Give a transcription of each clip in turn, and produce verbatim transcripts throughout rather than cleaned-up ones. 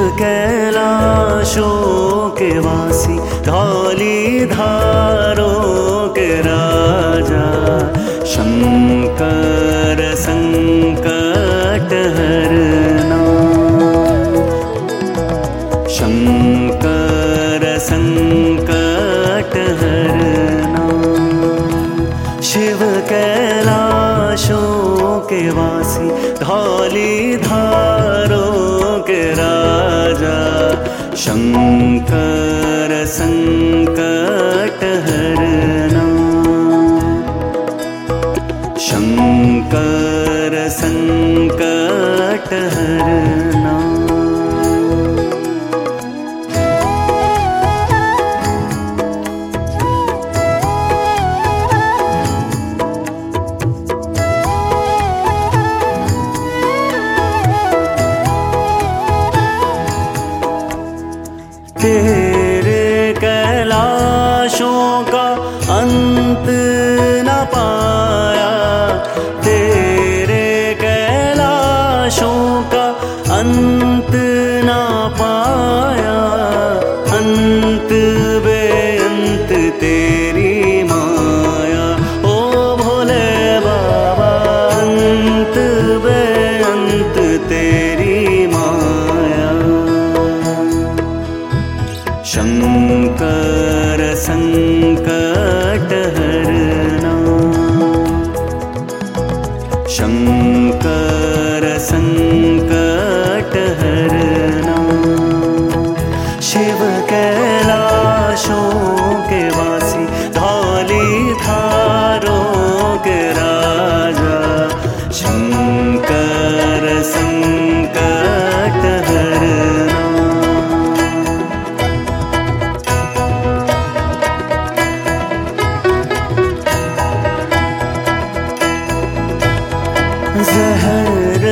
कैलाशों के वासी, धौली धारों के राजा, शंकर संकट हरना, शंकर संकट हरना। शिव कैलाशों के वासी, धौली धारों के राजा, शंकर संकट हरना, शंकर संकट हरना। तेरे कैलाशों का अंत न पाया, तेरे कैलाशों का अंत न पाया, अंत बेअंत तेरी माया, ओ भोले बाबा अंत बेअंत तेरी माया। शंकर संकट हरना, शंकर संकट हरना। शिव कैलाशों के वासी, धौली धारों के राजा, शंकर संकट हरना। जहर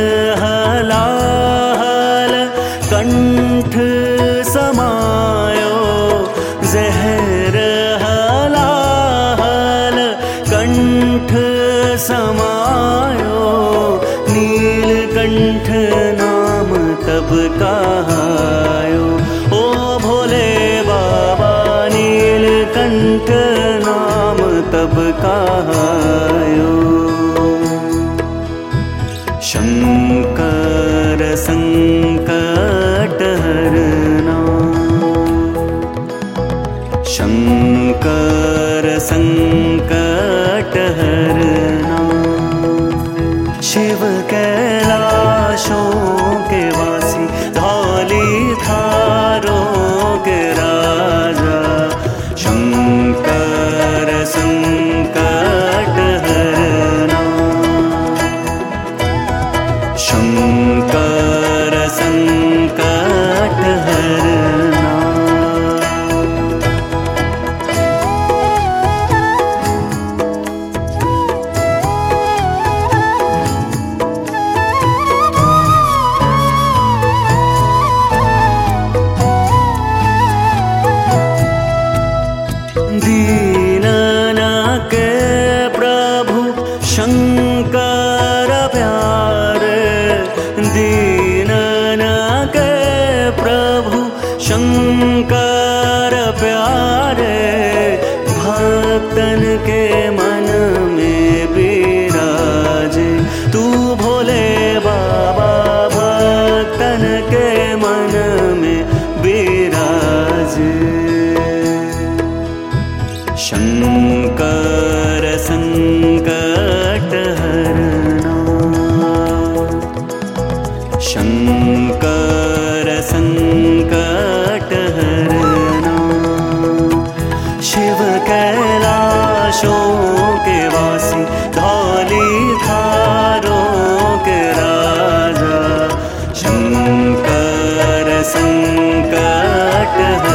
हलाहल कंठ समायो, जहर हलाहल कंठ समायो, नीलकंठ नाम तब कहायो, ओ भोले बाबा नीलकंठ नाम तब कहायो। शंकर संकट हरना, शंकर संकट हरना। शिव कैलाशों के वासी, धौली धारों के राजा, शंकर संकट हरना, शंकर संकट हरना। दीनन के प्रभु शंकर प्यारे, दीनन के प्रभु शंकर प्यारे, भक्तन के मन में विराजे, तू भोले बाबा भक्तन के मन में विराजे। शंकर संकट हरना, शंकर संकट हरना। शिव कैलाशों के वासी, धौली धारों के राजा, शंकर संकट हरना।